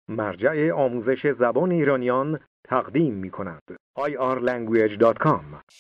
مرجع آموزش زبان ایرانیان تقدیم می‌کند. irlanguage.com.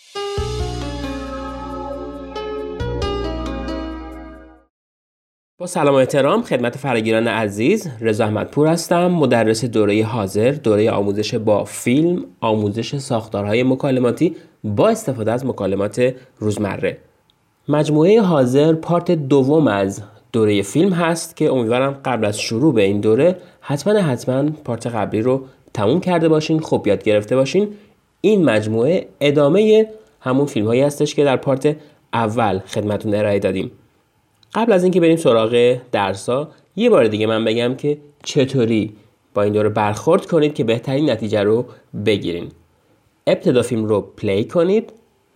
با سلام و احترام خدمت فراگیران عزیز، رضا احمدپور هستم، مدرس دوره حاضر، دوره آموزش با فیلم، آموزش ساختارهای مکالماتی با استفاده از مکالمات روزمره. مجموعه حاضر پارت دوم از دوره فیلم هست که امیدوارم قبل از شروع به این دوره حتما پارت قبلی رو تموم کرده باشین، خوب یاد گرفته باشین. این مجموعه ادامه همون فیلم هایی هستش که در پارت اول خدمتتون ارائه دادیم. قبل از اینکه بریم سراغ درس‌ها، یه بار دیگه من بگم که چطوری با این دوره برخورد کنید که بهترین نتیجه رو بگیرین. ابتدا فیلم رو پلی کنید،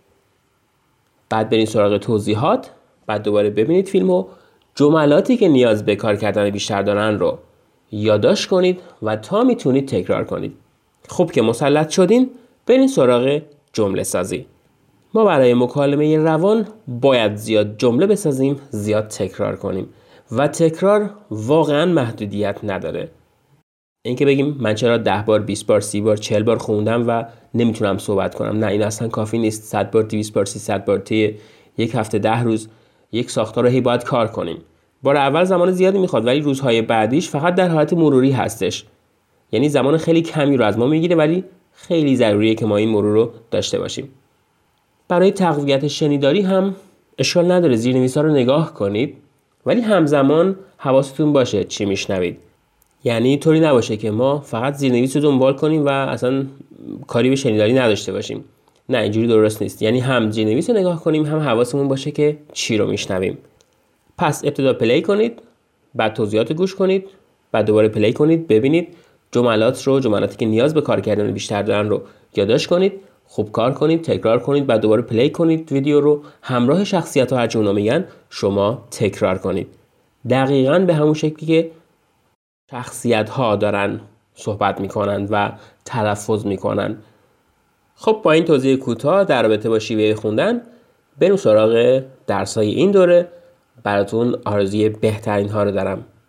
بعد برین سراغ توضیحات، بعد دوباره ببینید فیلم و جملاتی که نیاز به کار کردن بیشتر دارن رو یادداشت کنید و تا میتونید تکرار کنید. خوب که مسلط شدین، برین سراغ جمله سازی. ما برای مکالمه روان باید زیاد جمله بسازیم، زیاد تکرار کنیم و تکرار واقعا محدودیت نداره. اینکه بگیم من چرا 10 بار 20 بار 30 بار 40 بار خوندم و نمیتونم صحبت کنم، نه، این اصلا کافی نیست. 100 بار 200 بار 300 بار طی یک هفته 10 روز یک ساختار رو باید کار کنیم. بار اول زمان زیادی میخواد ولی روزهای بعدیش فقط در حالت مروری هستش، یعنی زمان خیلی کمی رو از ما میگیره ولی خیلی ضروریه که ما این مرور رو داشته باشیم. برای تقویت شنیداری هم اشکال نداره زیرنویس‌ها رو نگاه کنید ولی همزمان حواستون باشه چی میشنوید. یعنی طوری نباشه که ما فقط زیرنویس رو دنبال کنیم و اصلا کاری به شنیداری نداشته باشیم. نه، اینجوری درست نیست. یعنی هم زیرنویس رو نگاه کنیم، هم حواسمون باشه که چی رو میشنویم. پس ابتدا پلی کنید، بعد توضیحات گوش کنید، بعد دوباره پلی کنید، ببینید جملاتی که نیاز به کار کردن بیشتر دارن رو یادداشت کنید، خوب کار کنید، تکرار کنید، بعد دوباره پلی کنید ویدیو رو، همراه شخصیت‌ها هر چه اونا میگن شما تکرار کنید. دقیقاً به همون شکلی که شخصیت‌ها دارن صحبت میکنن و تلفظ میکنن. خب با این توضیح کوتاه در رابطه با شیوه خوندن بریم سراغ درس‌های این دوره. براتون آرزوی بهترین ها رو دارم.